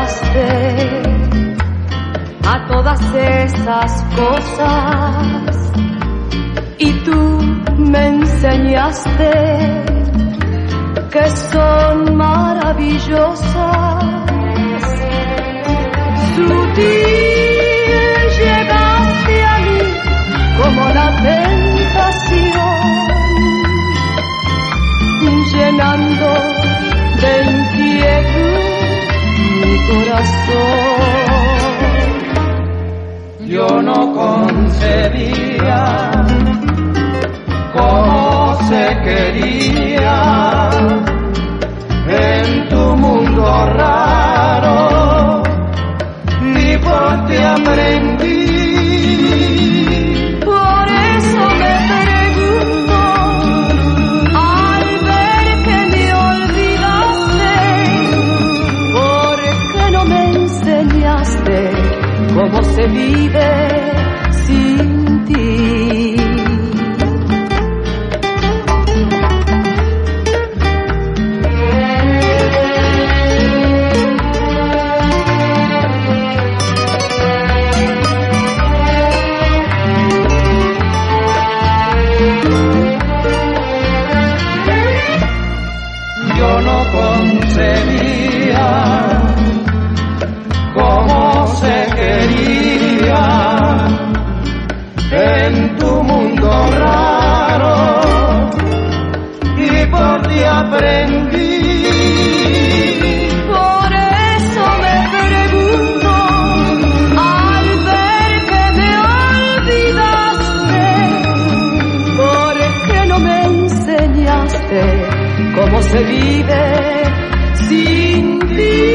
llegaste a todas esas cosas y tú me enseñaste que son maravillosas. Sutil llegaste a mí como la tentación, llenando de inquietud mi corazón. Yo no concebía cómo se quería en tu mundo raro, y por ti aprendí. Por eso me pregunto, al ver que me olvidaste, ¿por qué no me enseñaste cómo se vive sin ti? Yo no concebía cómo se quería en tu mundo raro, y por ti aprendí. Por eso me pregunto, al ver que me olvidaste, ¿por qué no me enseñaste cómo se vive sin ti?